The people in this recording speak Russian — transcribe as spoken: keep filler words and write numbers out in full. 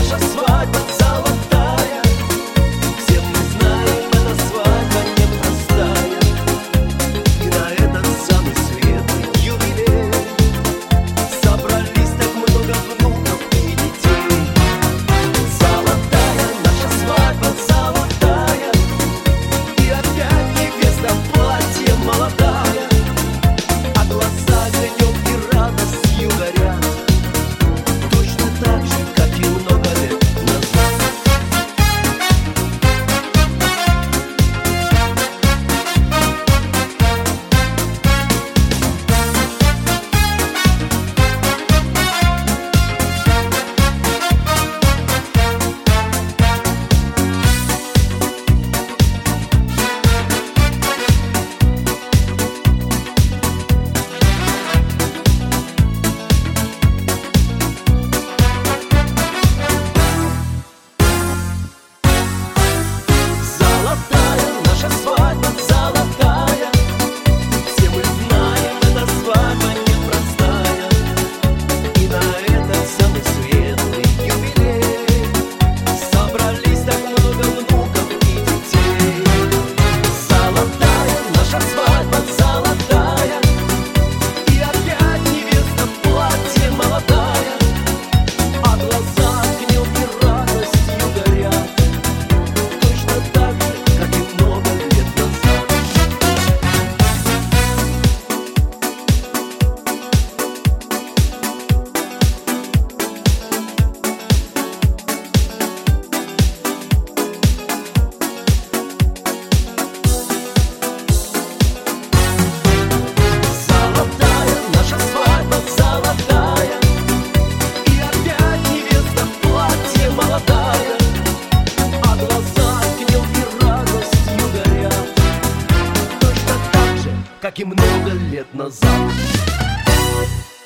наша свадьба золотая. Все мы знаем, эта свадьба непростая. И на этот самый светлый юбилей собрались так много внуков и детей. Золотая наша свадьба золотая, и опять невеста в платье молодая, а глаза огнем и радостью горят, точно так же, как и много лет назад. Золотая наша свадьба золотая, все мы знаем, эта свадьба непростая. И на этот самый светлый юбилей собрались так много внуков и детей. Золотая наша свадьба золотая, и опять невеста в платье молодая, а глаза огнем и радостью горят, точно так же, как и много лет назад. Золотая наша свадьба золотая, и опять невеста в платье молодая, а глаза огнем и радостью горят, точно так же, как и много лет назад.